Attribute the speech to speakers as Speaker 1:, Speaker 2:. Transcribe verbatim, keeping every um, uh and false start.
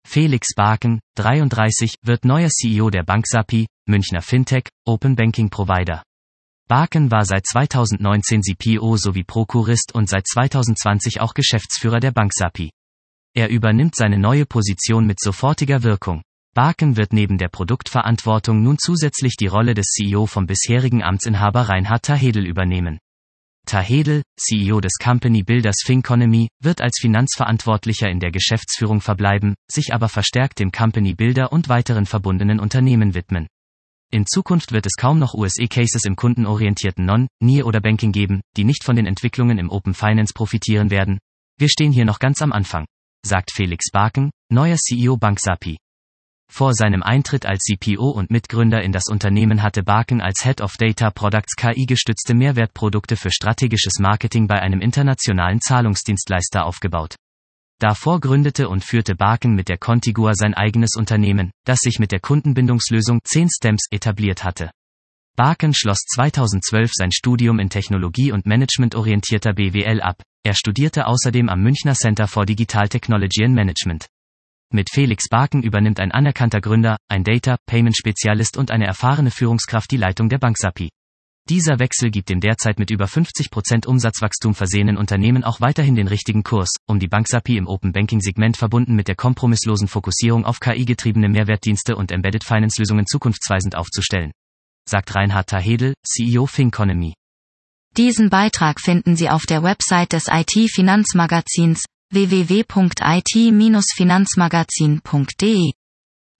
Speaker 1: Felix Barken, dreiunddreißig, wird neuer C E O der Banxapi, Münchner Fintech, Open Banking Provider. Barken war seit zweitausendneunzehn C P O sowie Prokurist und seit zweitausendzwanzig auch Geschäftsführer der Banxapi. Er übernimmt seine neue Position mit sofortiger Wirkung. Barken wird neben der Produktverantwortung nun zusätzlich die Rolle des C E O vom bisherigen Amtsinhaber Reinhard Tahedl übernehmen. Tahedl, C E O des Company Builders Finconomy, wird als Finanzverantwortlicher in der Geschäftsführung verbleiben, sich aber verstärkt dem Company Builder und weiteren verbundenen Unternehmen widmen. In Zukunft wird es kaum noch U S A-Cases im kundenorientierten Non-, N I E oder Banking geben, die nicht von den Entwicklungen im Open Finance profitieren werden. Wir stehen hier noch ganz am Anfang, sagt Felix Barken, neuer C E O Banxapi. Vor seinem Eintritt als C P O und Mitgründer in das Unternehmen hatte Barken als Head of Data Products K I-gestützte Mehrwertprodukte für strategisches Marketing bei einem internationalen Zahlungsdienstleister aufgebaut. Davor gründete und führte Barken mit der Contigua sein eigenes Unternehmen, das sich mit der Kundenbindungslösung zehn Stamps etabliert hatte. Barken schloss zweitausendzwölf sein Studium in Technologie und managementorientierter B W L ab. Er studierte außerdem am Münchner Center for Digital Technology and Management. Mit Felix Barken übernimmt ein anerkannter Gründer, ein Data-Payment-Spezialist und eine erfahrene Führungskraft die Leitung der Banxapi. Dieser Wechsel gibt dem derzeit mit über fünfzig Prozent Umsatzwachstum versehenen Unternehmen auch weiterhin den richtigen Kurs, um die Banxapi im Open-Banking-Segment verbunden mit der kompromisslosen Fokussierung auf K I-getriebene Mehrwertdienste und Embedded-Finance-Lösungen zukunftsweisend aufzustellen, sagt Reinhard Tahedl, C E O Finconomy.
Speaker 2: Diesen Beitrag finden Sie auf der Website des I T-Finanzmagazins w w w punkt i t Bindestrich finanzmagazin punkt d e.